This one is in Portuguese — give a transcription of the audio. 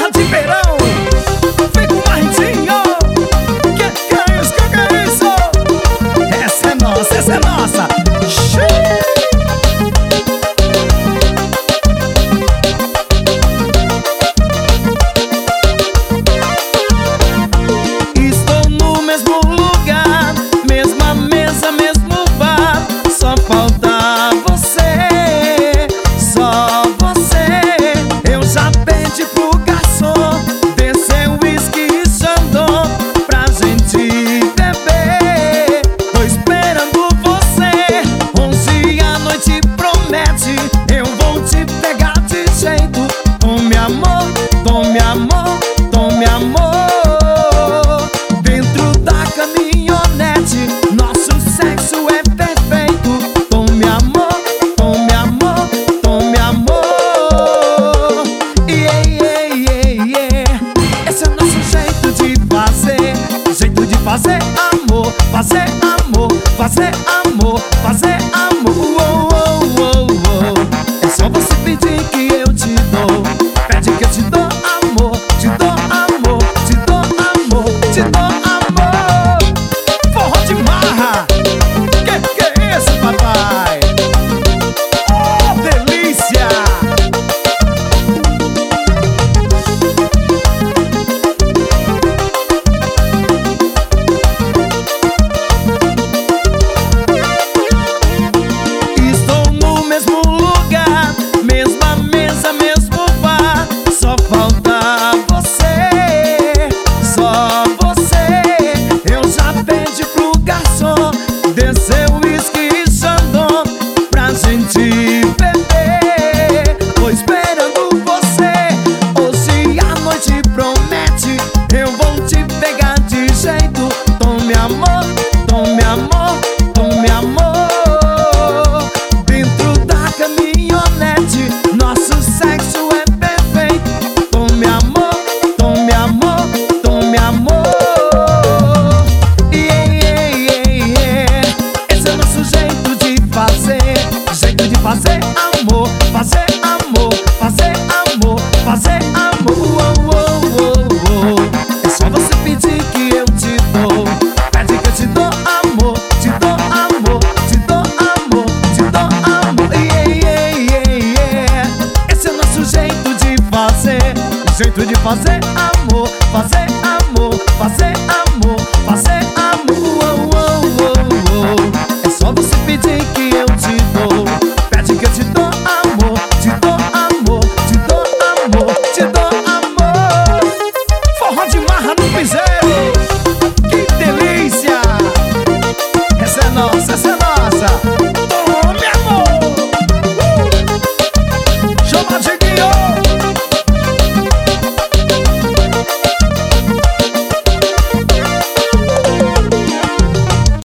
farra de verão. Vem com o Marrentinho. Que é isso, que é isso? Essa é nossa, essa é nossa. Estou no mesmo lugar, mesma mesa, mesmo bar. Só falta você, só você. Eu já pedi pro garçom descer o uísque e Xandão pra gente beber. Tô esperando você. 11 a noite promete, eu vou te pegar de jeito. Tome amor, tome amor, tome amor. Dentro da caminhonete, nosso sexo é perfeito. Tome amor, tome amor, tome amor. Esse é o nosso jeito de fazer. Jeito de fazer amor, fazer amor, fazer amor, fazer amor. É só você pedir que eu te dou. Pede que eu te dou amor, te dou amor, te dou amor, te dou amor. Forró de marra. Que é isso, papai? Oh, delícia! Estou no mesmo lugar, mesma mesa, mesmo bar. Só falta você, só você. Eu já pedi pro garçom descer o uísque e Xandão pra gente beber. Tô esperando você. Hoje a noite promete, eu vou te pegar de jeito. Tome amor, tome amor, tome amor. Dentro da caminhonete, nosso sexo é perfeito. Tome amor, tome amor, tome amor. Esse é o nosso jeito de fazer. Jeito de fazer amor, fazer amor, fazer amor, fazer amor. É só você pedir que eu te dou. Pede que eu te dou amor, te dou amor, te dou amor, te dou amor. Esse é o nosso jeito de fazer. Jeito de fazer amor, fazer